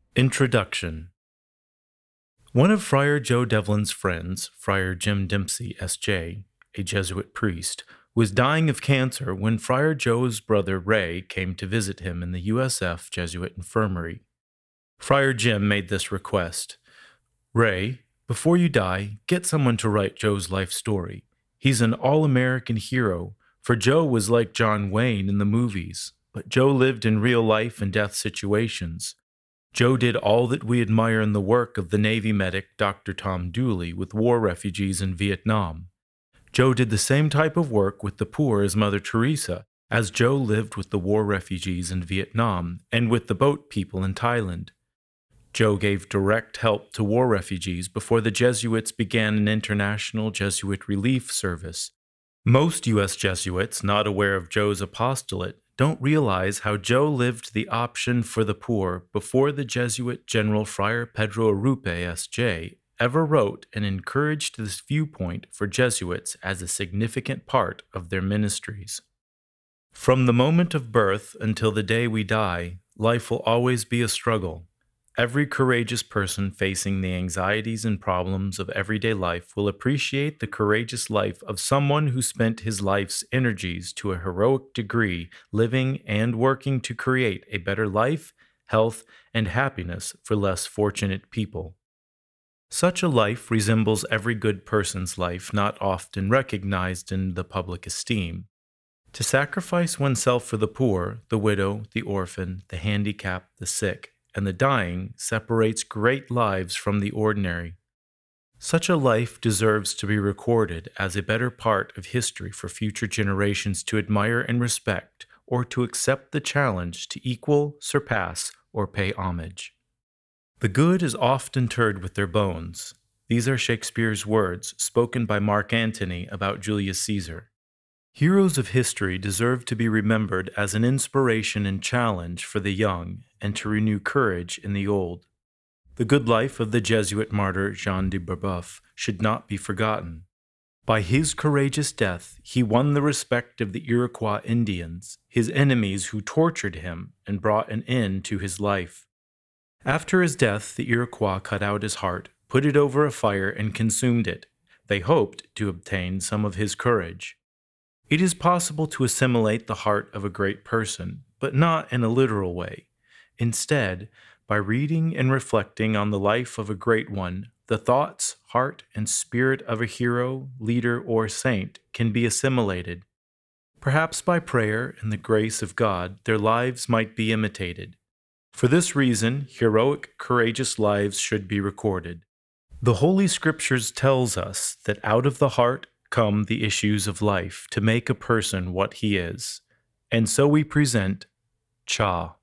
Introduction. One of Friar Joe Devlin's friends, Friar Jim Dempsey, S.J., a Jesuit priest, was dying of cancer when Friar Joe's brother Ray came to visit him in the USF Jesuit Infirmary. Friar Jim made this request: "Ray, before you die, get someone to write Joe's life story. He's an all-American hero, for Joe was like John Wayne in the movies, but Joe lived in real life and death situations. Joe did all that we admire in the work of the Navy medic Dr. Tom Dooley with war refugees in Vietnam. Joe did the same type of work with the poor as Mother Teresa, as Joe lived with the war refugees in Vietnam and with the boat people in Thailand. Joe gave direct help to war refugees before the Jesuits began an international Jesuit relief service. Most U.S. Jesuits not aware of Joe's apostolate don't realize how Joe lived the option for the poor before the Jesuit General Friar Pedro Arrupe, S.J., ever wrote and encouraged this viewpoint for Jesuits as a significant part of their ministries. From the moment of birth until the day we die, life will always be a struggle. Every courageous person facing the anxieties and problems of everyday life will appreciate the courageous life of someone who spent his life's energies to a heroic degree living and working to create a better life, health, and happiness for less fortunate people. Such a life resembles every good person's life not often recognized in the public esteem. To sacrifice oneself for the poor, the widow, the orphan, the handicapped, the sick, and the dying separates great lives from the ordinary. Such a life deserves to be recorded as a better part of history for future generations to admire and respect, or to accept the challenge to equal, surpass, or pay homage. The good is oft interred with their bones. These are Shakespeare's words, spoken by Mark Antony about Julius Caesar. Heroes of history deserve to be remembered as an inspiration and challenge for the young and to renew courage in the old. The good life of the Jesuit martyr Jean de Brebeuf should not be forgotten. By his courageous death, he won the respect of the Iroquois Indians, his enemies who tortured him and brought an end to his life. After his death, the Iroquois cut out his heart, put it over a fire, and consumed it. They hoped to obtain some of his courage. It is possible to assimilate the heart of a great person, but not in a literal way. Instead, by reading and reflecting on the life of a great one, the thoughts, heart, and spirit of a hero, leader, or saint can be assimilated. Perhaps by prayer and the grace of God, their lives might be imitated. For this reason, heroic, courageous lives should be recorded. The Holy Scriptures tells us that out of the heart come the issues of life to make a person what he is. And so we present Cha.